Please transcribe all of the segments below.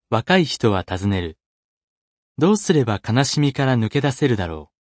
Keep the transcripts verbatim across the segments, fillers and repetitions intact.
若い人は尋ねる。どうすれば悲しみから抜け出せるだろう。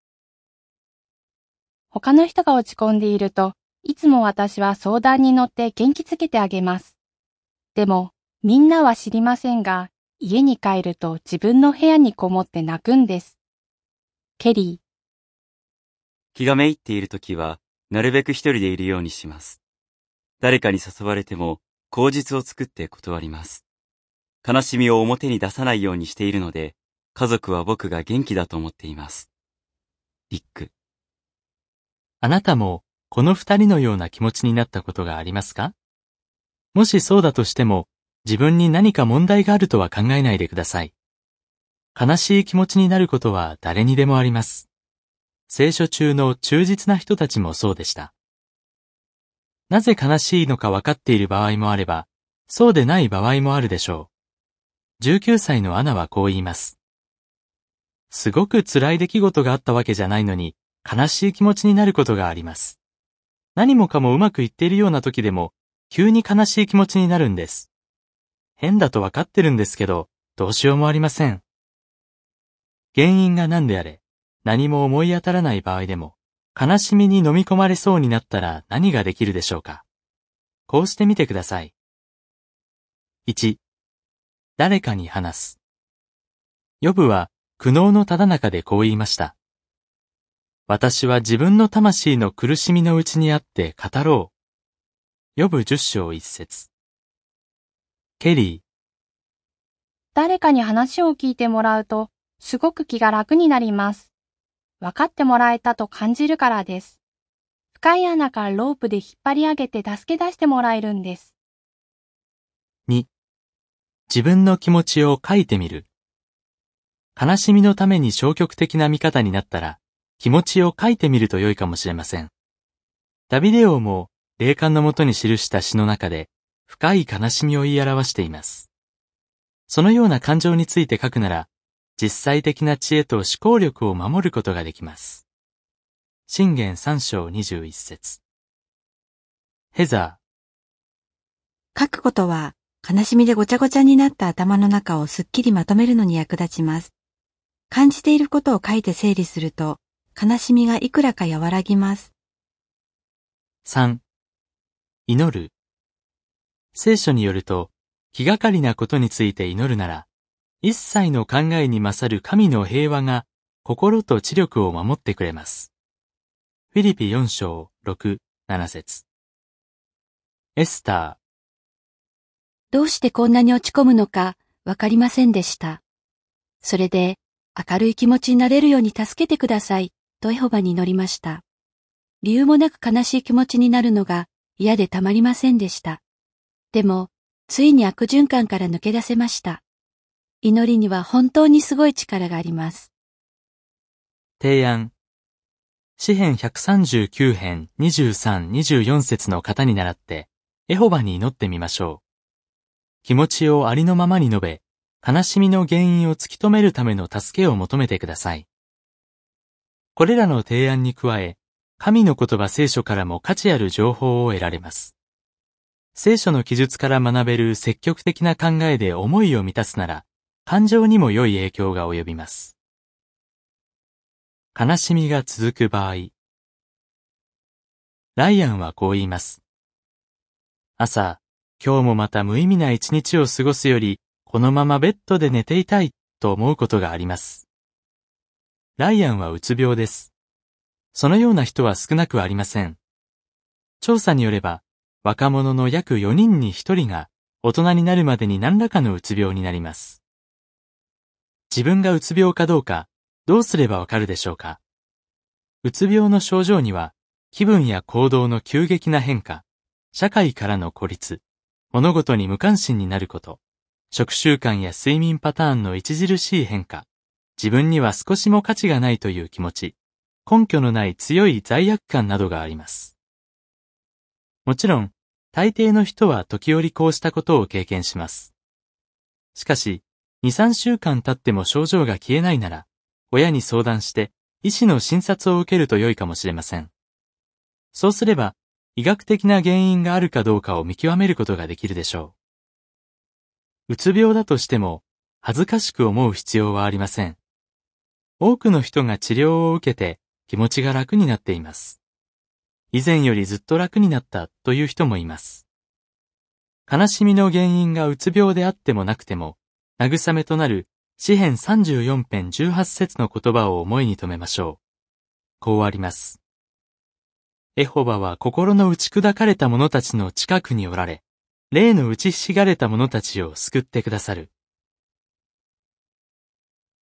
他の人が落ち込んでいると、いつも私は相談に乗って元気づけてあげます。でも、みんなは知りませんが、家に帰ると自分の部屋にこもって泣くんです。ケリー。 気がめいっているときは、なるべく一人でいるようにします。誰かに誘われても、口実を作って断ります。悲しみを表に出さないようにしているので、家族は僕が元気だと思っています。リック。 あなたもこの二人のような気持ちになったことがありますか？もしそうだとしても、自分に何か問題があるとは考えないでください。悲しい気持ちになることは誰にでもあります。聖書中の忠実な人たちもそうでした。なぜ悲しいのか分かっている場合もあれば、そうでない場合もあるでしょう。じゅうきゅうさいのアナはこう言います。すごく辛い出来事があったわけじゃないのに、悲しい気持ちになることがあります。何もかもうまくいっているような時でも、急に悲しい気持ちになるんです。変だと分かってるんですけど、どうしようもありません。原因が何であれ、何も思い当たらない場合でも、悲しみに飲み込まれそうになったら何ができるでしょうか。こうしてみてください。いち、誰かに話す。ヨブは苦悩のただ中でこう言いました。私は自分の魂の苦しみのうちにあって語ろう。ヨブじゅっ章一節。ケリー。 誰かに話を聞いてもらうと、すごく気が楽になります。分かってもらえたと感じるからです。深い穴からロープで引っ張り上げて助け出してもらえるんです。 に、自分の気持ちを書いてみる。悲しみのために消極的な見方になったら、気持ちを書いてみると良いかもしれません。ダビデ王も霊感のもとに記した詩の中で、深い悲しみを言い表しています。そのような感情について書くなら、実際的な知恵と思考力を守ることができます。箴言さん章にじゅういち節。ヘザー。書くことは、悲しみでごちゃごちゃになった頭の中をすっきりまとめるのに役立ちます。感じていることを書いて整理すると、悲しみがいくらか和らぎます。 さん、祈る。聖書によると、気がかりなことについて祈るなら、一切の考えに勝る神の平和が心と知力を守ってくれます。フィリピよん章ろく、なな節。エスター。どうしてこんなに落ち込むのかわかりませんでした。それで明るい気持ちになれるように助けてくださいとエホバに祈りました。理由もなく悲しい気持ちになるのが嫌でたまりませんでした。でも、ついに悪循環から抜け出せました。祈りには本当にすごい力があります。 提案。詩編ひゃくさんじゅうきゅう編にじゅうさん、にじゅうよん節の型に倣って、エホバに祈ってみましょう。気持ちをありのままに述べ、悲しみの原因を突き止めるための助けを求めてください。これらの提案に加え、神の言葉聖書からも価値ある情報を得られます。聖書の記述から学べる積極的な考えで思いを満たすなら、感情にも良い影響が及びます。悲しみが続く場合。ライアンはこう言います。朝、今日もまた無意味な一日を過ごすより、このままベッドで寝ていたいと思うことがあります。ライアンはうつ病です。そのような人は少なくありません。調査によれば、若者の約よにんにひとりが大人になるまでに何らかのうつ病になります。自分がうつ病かどうか、どうすればわかるでしょうか。うつ病の症状には、気分や行動の急激な変化、社会からの孤立、物事に無関心になること、食習慣や睡眠パターンの著しい変化、自分には少しも価値がないという気持ち、根拠のない強い罪悪感などがあります。もちろん、大抵の人は時折こうしたことを経験します。しかし、に、さんしゅうかん経っても症状が消えないなら、親に相談して医師の診察を受けると良いかもしれません。そうすれば、医学的な原因があるかどうかを見極めることができるでしょう。うつ病だとしても、 恥ずかしく思う必要はありません。多くの人が治療を受けて気持ちが楽になっています。以前よりずっと楽になったという人もいます。悲しみの原因がうつ病であってもなくても、慰めとなる詩編さんじゅうよん編じゅうはち節の言葉を思いに留めましょう。こうあります。エホバは心の打ち砕かれた者たちの近くにおられ、霊の打ちひしがれた者たちを救ってくださる。